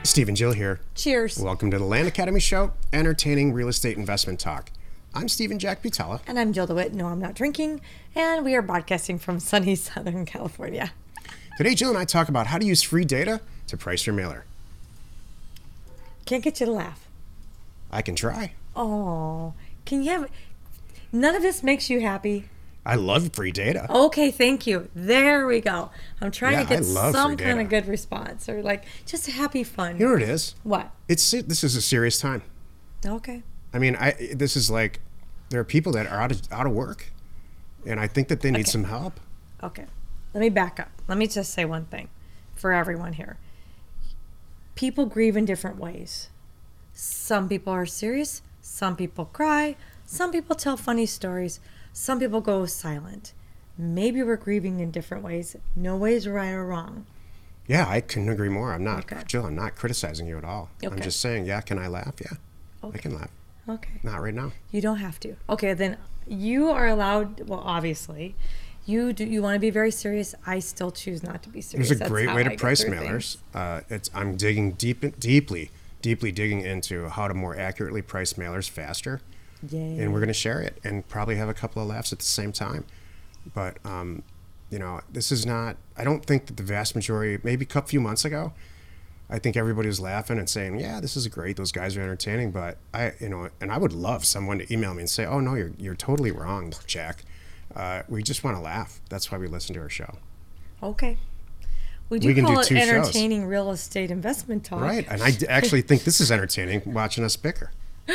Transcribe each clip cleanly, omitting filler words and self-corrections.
Steve and Jill here. Cheers. Welcome to the Land Academy Show, entertaining real estate investment talk. I'm Steve and Jack Butella. And I'm Jill DeWitt. No, I'm not drinking. And we are broadcasting from sunny Southern California. Today, Jill and I talk about how to use free data to price your mailer. Can't get you to laugh. I can try. Oh, can you have... None of this makes you happy? I love free data. Okay, thank you. There we go. I'm trying to get some free kind data. of good response or like just a happy fun. You know what it is? What? This is a serious time. Okay. I mean, this is like, there are people that are out of work, and I think that they need some help. Okay. Let me back up. Let me just say one thing for everyone here. People grieve in different ways. Some people are serious. Some people cry. Some people tell funny stories. Some people go silent. Maybe we're grieving in different ways. No way is right or wrong. Yeah, I couldn't agree more. I'm not, Okay. Jill, I'm not criticizing you at all. I'm Okay. just saying, yeah, can I laugh? Yeah, Okay. I can laugh. Okay. Not right now. You don't have to. Okay, then you are allowed. Well, obviously, you want to be very serious. I still choose not to be serious. There's a That's great how way I to get price through mailers. things. I'm digging deeply digging into how to more accurately price mailers faster. Yay. And we're going to share it and probably have a couple of laughs at the same time. But, this is not, I don't think that the vast majority, maybe a few months ago, I think everybody was laughing and saying, yeah, this is great. Those guys are entertaining. But and I would love someone to email me and say, oh, no, you're totally wrong, Jack. We just want to laugh. That's why we listen to our show. Okay. We We can call do it 2 shows. entertaining real estate investment talk. Right. And I actually think this is entertaining, watching us bicker.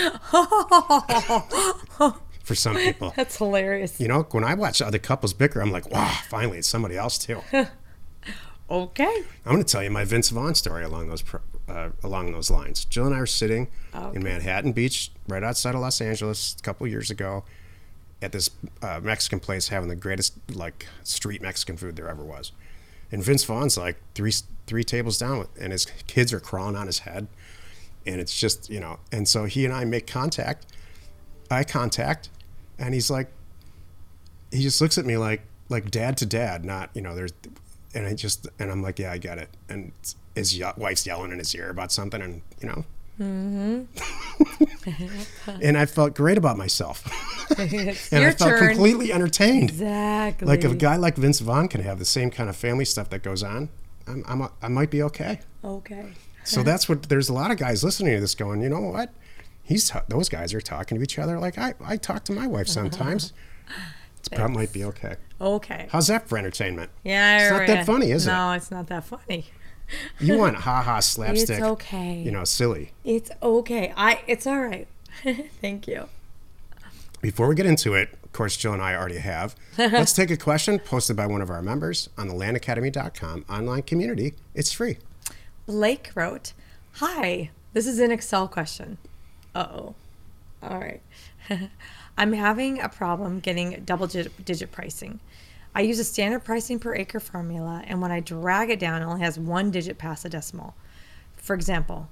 For some people. That's hilarious. You know, when I watch other couples bicker, I'm like, wow, finally, it's somebody else too. Okay. I'm going to tell you my Vince Vaughn story along those lines. Jill and I were sitting in Manhattan Beach, right outside of Los Angeles, a couple years ago, at this Mexican place having the greatest street Mexican food there ever was. And Vince Vaughn's like three tables down, and his kids are crawling on his head, and it's just And so he and I make eye contact, and he just looks at me like dad to dad, not there's. And I'm like, yeah, I get it. And his wife's yelling in his ear about something, and Mm-hmm. and I felt great about myself. It's And your I felt turn. completely entertained. Exactly. Like if a guy like Vince Vaughn can have the same kind of family stuff that goes on, I might be okay. Okay. So that's what, there's a lot of guys listening to this going, you know what? Those guys are talking to each other like I talk to my wife sometimes. It probably might be okay. Okay. How's that for entertainment? Yeah. It's not that funny, is it? No, it's not that funny. You want ha-ha slapstick. It's okay. Silly. It's okay. It's all right. Thank you. Before we get into it, of course, Jill and I already have. Let's take a question posted by one of our members on the landacademy.com online community. It's free. Blake wrote, "Hi, this is an Excel question." Uh-oh. All right. I'm having a problem getting double-digit pricing. I use a standard pricing per acre formula, and when I drag it down, it only has one digit past the decimal. For example,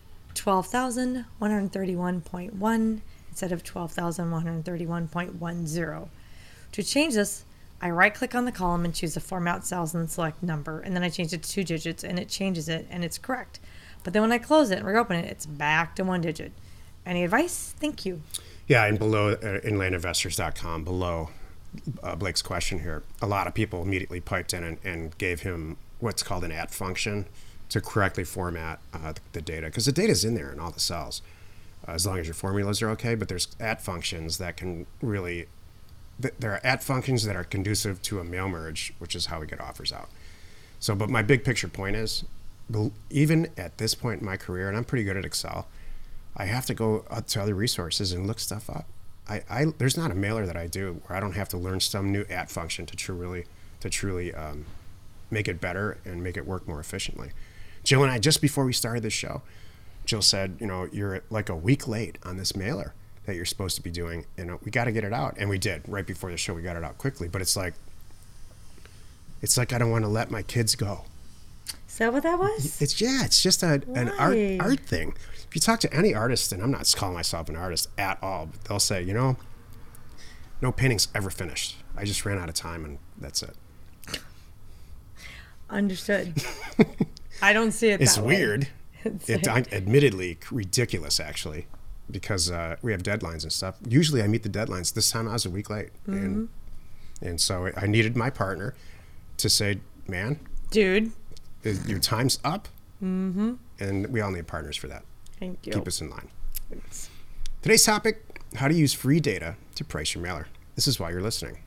12,131.1 instead of 12,131.10. To change this, I right-click on the column and choose the Format Cells and select Number, and then I change it to 2 digits, and it changes it, and it's correct. But then when I close it and reopen it, it's back to 1 digit. Any advice? Thank you. Yeah, and below, inlandinvestors.com, below Blake's question here, a lot of people immediately piped in and gave him what's called an @ function to correctly format the data, because the data's in there in all the cells, as long as your formulas are okay. But there's @ functions that can really, there are @ functions that are conducive to a mail merge, which is how we get offers out. So, but my big picture point is, even at this point in my career, and I'm pretty good at Excel, I have to go to other resources and look stuff up. There's not a mailer that I do where I don't have to learn some new @ function to truly make it better and make it work more efficiently. Jill and I, just before we started this show, Jill said, you're like a week late on this mailer that you're supposed to be doing, and we got to get it out. And we did. Right before the show, we got it out quickly. But it's like I don't want to let my kids go. Is that what that was? It's just an art thing. If you talk to any artist, and I'm not calling myself an artist at all, but they'll say, no painting's ever finished. I just ran out of time, and that's it. Understood. I don't see it It's that way. weird. Admittedly ridiculous, actually, because we have deadlines and stuff. Usually I meet the deadlines. This time I was a week late. And so I needed my partner to say, man, dude, your time's up. And we all need partners for that. Thank you. Keep us in line. Today's topic, how to use free data to price your mailer. This is why you're listening.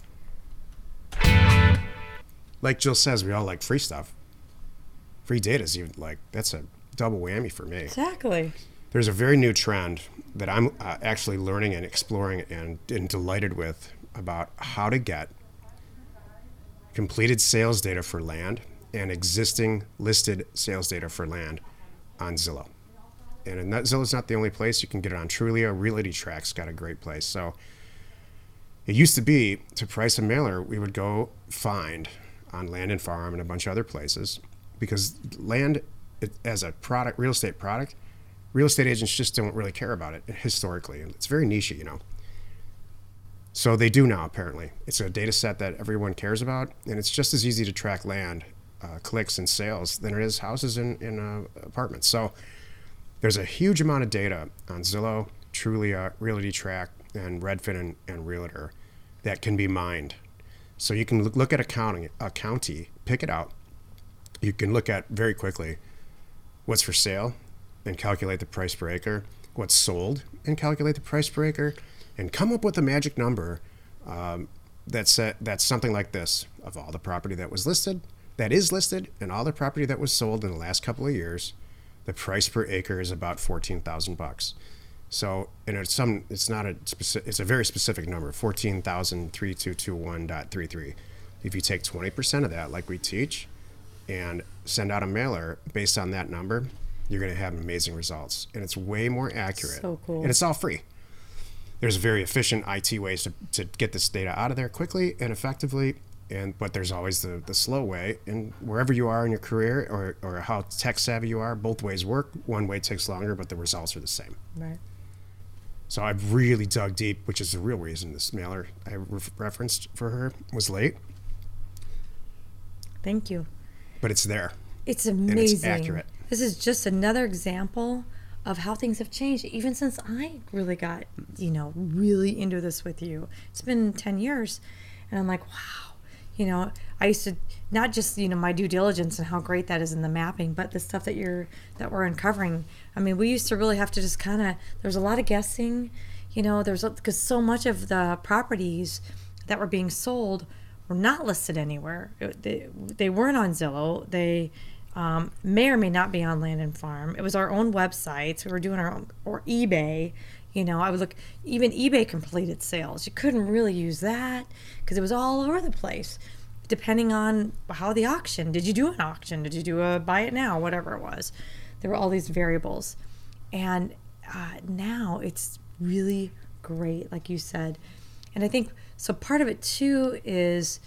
Like Jill says, we all like free stuff. Free data is even that's a double whammy for me. Exactly. There's a very new trend that I'm actually learning and exploring and delighted with about how to get completed sales data for land and existing listed sales data for land on Zillow. And Zillow's not the only place. You can get it on Trulia. Realty Track's got a great place. So it used to be, to price a mailer, we would go find on Land and Farm and a bunch of other places, because land as a product, real estate product, real estate agents just don't really care about it historically. And it's very niche, So they do now, apparently. It's a data set that everyone cares about, and it's just as easy to track land clicks and sales than it is houses in apartments. So there's a huge amount of data on Zillow, Trulia, Realty Track, and Redfin and Realtor that can be mined. So you can look at a county, pick it out. You can look at very quickly what's for sale and calculate the price per acre, what's sold and calculate the price per acre, and come up with a magic number that's something like this: of all the property that is listed, and all the property that was sold in the last couple of years, the price per acre is about $14,000. So, it's a very specific number, 14,3221.33. If you take 20% of that, like we teach, and send out a mailer based on that number, you're going to have amazing results. And it's way more accurate. So cool. And it's all free. There's very efficient IT ways to get this data out of there quickly and effectively. But there's always the slow way. And wherever you are in your career or how tech savvy you are, both ways work. One way takes longer, but the results are the same. Right. So I've really dug deep, which is the real reason this mailer I referenced for her was late. Thank you. But it's there. It's amazing. And it's accurate. This is just another example of how things have changed, even since I really got, really into this with you. It's been 10 years, and I'm like, wow. I used to not just, my due diligence and how great that is in the mapping, but the stuff that we're uncovering. I mean, we used to really have to just there's a lot of guessing, because so much of the properties that were being sold were not listed anywhere. They weren't on Zillow. They may or may not be on Land and Farm. It was our own websites. We were doing our own, or eBay. I would look, even eBay completed sales. You couldn't really use that because it was all over the place, depending on how the auction. Did you do an auction? Did you do a buy it now? Whatever it was. There were all these variables. And now it's really great, like you said. And I think, so part of it too is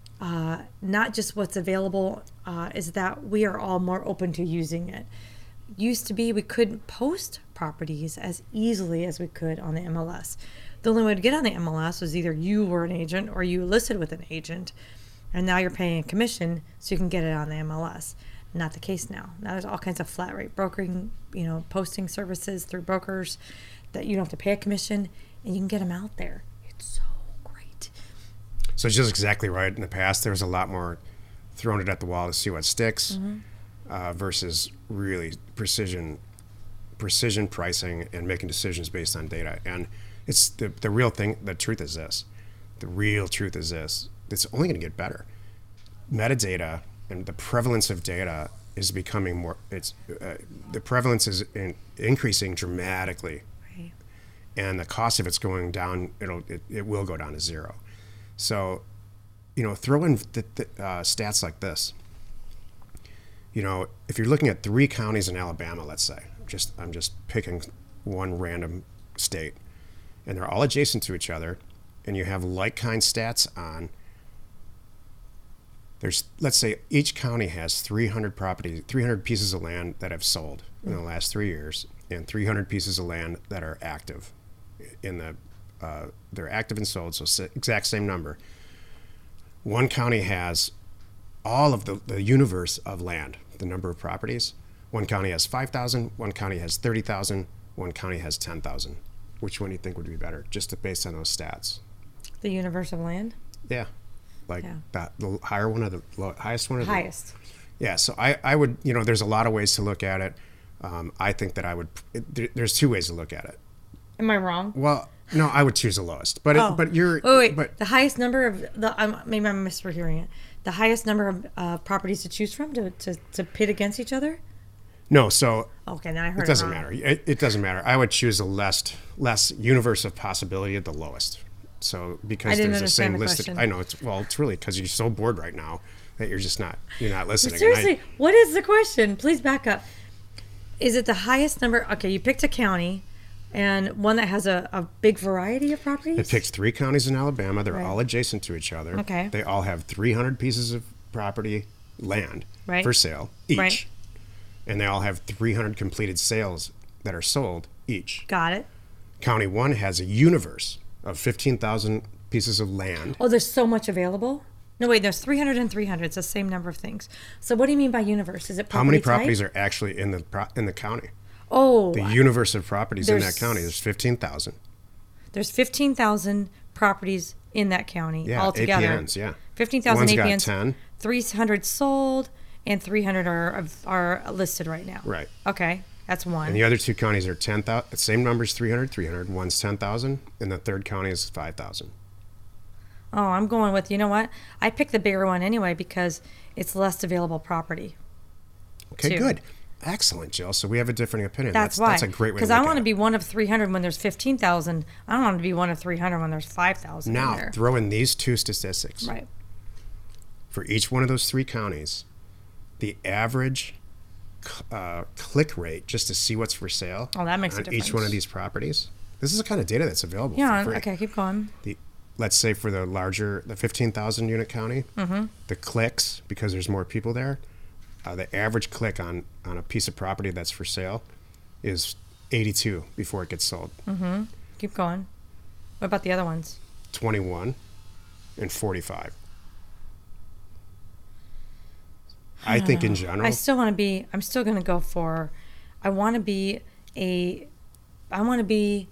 not just what's available, is that we are all more open to using it. Used to be we couldn't post properties as easily as we could on the MLS. The only way to get on the MLS was either you were an agent or you listed with an agent, and now you're paying a commission so you can get it on the MLS. Not the case now. Now there's all kinds of flat rate brokering, posting services through brokers that you don't have to pay a commission, and you can get them out there. It's so great. So it's just exactly right. In the past, there was a lot more throwing it at the wall to see what sticks. Versus really precision pricing and making decisions based on data. And it's the real thing. The truth is this. The real truth is this. It's only going to get better. Metadata and the prevalence of data is becoming more. The prevalence is increasing dramatically, Right. and the cost of it's going down. It will go down to zero. So, throw in the stats like this. If you're looking at 3 counties in Alabama, let's say, I'm just picking one random state, and they're all adjacent to each other, and you have like kind stats on. Let's say each county has 300 pieces of land that have sold in the last 3 years, and 300 pieces of land that are active they're active and sold, so exact same number. One county has all of the universe of land, the number of properties. One county has 5,000, one county has 30,000, one county has 10,000. Which one do you think would be better, just based on those stats? The universe of land? Yeah. Like Yeah. that, the higher one or the highest one? Or the, Highest. Yeah, so I would, there's a lot of ways to look at it. I think that there's two ways to look at it. Am I wrong? Well, no, I would choose the lowest. But wait. But The highest number of maybe I'm mishearing it. The highest number of properties to choose from to pit against each other. no, so Okay, then I heard it doesn't wrong. matter. It doesn't matter. I would choose the less universe of possibility at the lowest. So because I didn't there's the same understand the listed. question. I know it's really because you're so bored right now that you're not listening. Seriously, what is the question? Please back up. Is it the highest number? Okay, you picked a county, and one that has a big variety of properties. It picks 3 counties in Alabama. They're Right. all adjacent to each other. Okay. They all have 300 pieces of property, land, Right. for sale each. Right. And they all have 300 completed sales that are sold each. Got it. County 1 has a universe of 15,000 pieces of land. Oh, there's so much available. No, wait, there's 300 and 300. It's the same number of things. So what do you mean by universe? Is it property How many type? properties are actually in the county? Oh, The universe of properties in There's- that county is 15,000. there's 15,000 properties in that county Yeah, altogether. APNs, yeah. 15,000 One's got APNs. 10. 300 sold and 300 are listed right now. Right. Okay, that's one. And the other 2 counties are 10,000. The same numbers, 300, 300. One's 10,000, and the third county is 5,000. Oh, I'm going with, you know what? I picked the bigger one anyway because it's less available property. Okay, 2. good. Excellent, Jill. So we have a different opinion. That's why. That's a great way to Because look I want at to it. be one of 300 when there's 15,000. I don't want to be one of 300 when there's 5,000 in Now, there. throw in these 2 statistics. Right. For each one of those 3 counties, the average click rate, just to see what's for sale Oh, that makes a on each difference. one of these properties. This is the kind of data that's available Yeah, for free. okay, keep going. Let's say for the 15,000 unit county, Mm-hmm. the clicks, because there's more people there, the average click on a piece of property that's for sale is 82 before it gets sold. Keep going. What about the other ones? 21 and 45. I think in general, I still want to be, I'm still going to go for, I want to be, I want to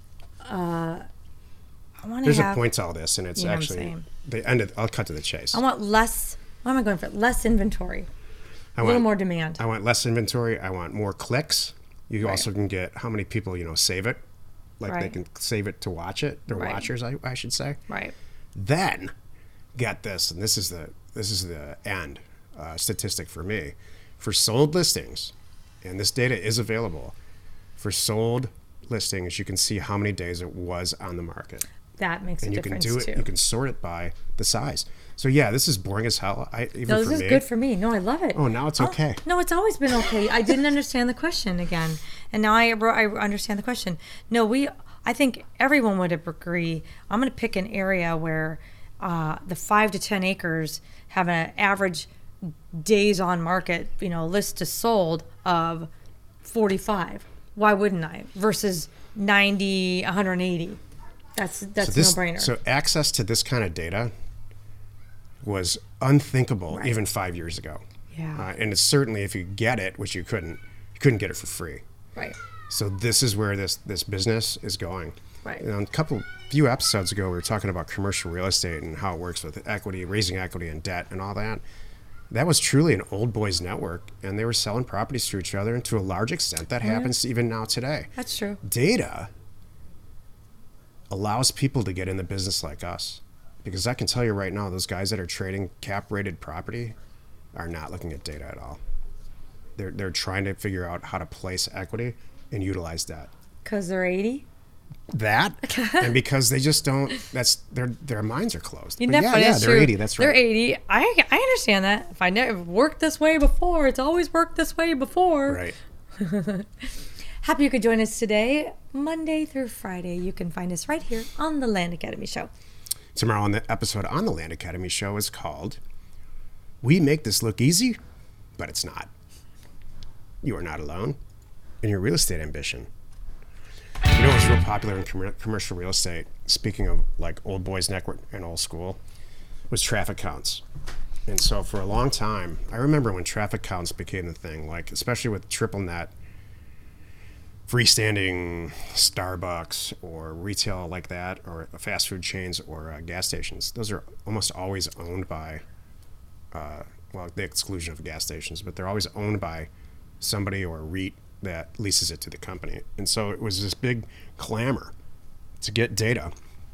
there's have, a point to all this, and it's You know what I'm actually saying. the end of. I'll cut to the chase. I want less, what am I going for? Less inventory. I A little want- more demand. I want less inventory. I want more clicks. You Right. also can get how many people save it, like they Right. can save it to watch it. They're Right. watchers, I should say. Right. Then, get this, and this is the end statistic for me. For sold listings, and this data is available. For sold listings, you can see how many days it was on the market, That makes and a you can difference do it. too. You can sort it by the size. So yeah, this is boring as hell. Even No, for this is me. good for me. No, I love it. Oh, now it's okay. No, it's always been okay. I didn't understand the question again, and now I understand the question. No, I think everyone would agree. I'm going to pick an area where the 5 to 10 acres have an average days on market, list to sold of 45. Why wouldn't I? Versus 90, 180. That's no brainer. So access to this kind of data was unthinkable Right. even 5 years ago. Yeah. And it's certainly, if you get it, which you couldn't get it for free. Right. So this is where this business is going. Right. A few episodes ago, we were talking about commercial real estate and how it works with equity, raising equity and debt and all that. That was truly an old boys network, and they were selling properties to each other, and to a large extent, that happens even now today. That's true. Data allows people to get in the business like us, because I can tell you right now, those guys that are trading cap-rated property are not looking at data at all. They're trying to figure out how to place equity and utilize that. Because they're 80? That and because they just don't. That's their minds are closed. You But know, yeah, that's they're true. 80. That's right. They're 80. I understand that. If I never worked this way before, it's always worked this way before. Right. Happy you could join us today, Monday through Friday. You can find us right here on the Land Academy Show. Tomorrow on the episode on the Land Academy Show is called "We Make This Look Easy, but It's Not." You are not alone in your real estate ambition. You know what's real popular in commercial real estate, speaking of like old boys network and old school, was traffic counts. And so for a long time, I remember when traffic counts became the thing, like especially with triple net, freestanding Starbucks or retail like that, or fast food chains or gas stations. Those are almost always owned by, well, the exclusion of gas stations, but they're always owned by somebody or a REIT that leases it to the company. And so it was this big clamor to get data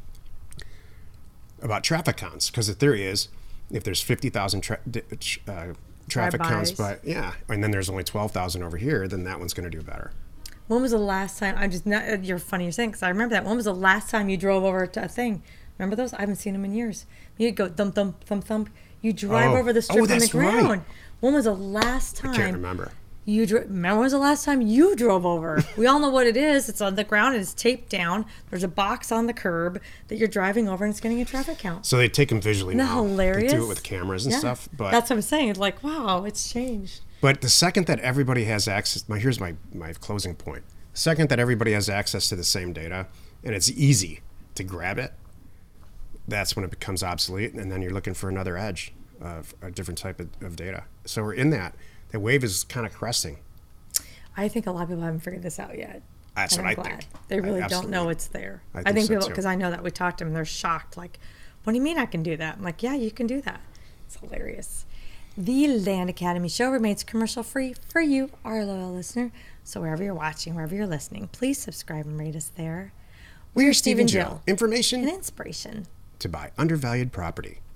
about traffic counts, because the theory is if there's 50,000 traffic counts, but and then there's only 12,000 over here, then that one's going to do better. When was the last time? I'm just not. You're funny you're saying, because I remember that. When was the last time you drove over to a thing? Remember those? I haven't seen them in years. You'd go thump thump thump thump. You drive over the strip in the ground. Right. When was the last time? I can't remember. Remember when was the last time you drove over? We all know what it is. It's on the ground and it's taped down. There's a box on the curb that you're driving over, and it's getting a traffic count. So they take them visually now. Isn't that hilarious? They do it with cameras and stuff. But that's what I'm saying. It's like, wow, it's changed. But the second that everybody has access, here's my closing point. The second that everybody has access to the same data and it's easy to grab it, that's when it becomes obsolete, and then you're looking for another edge of a different type of data. So we're in that. The wave is kind of cresting. I think a lot of people haven't figured this out yet. That's what I think. They really don't know it's there. I think people, because I know that we talked to them, they're shocked. Like, what do you mean I can do that? I'm like, yeah, you can do that. It's hilarious. The Land Academy show remains commercial free for you, our loyal listener. So wherever you're watching, wherever you're listening, please subscribe and rate us there. We're Steve and Jill. Information and inspiration to buy undervalued property.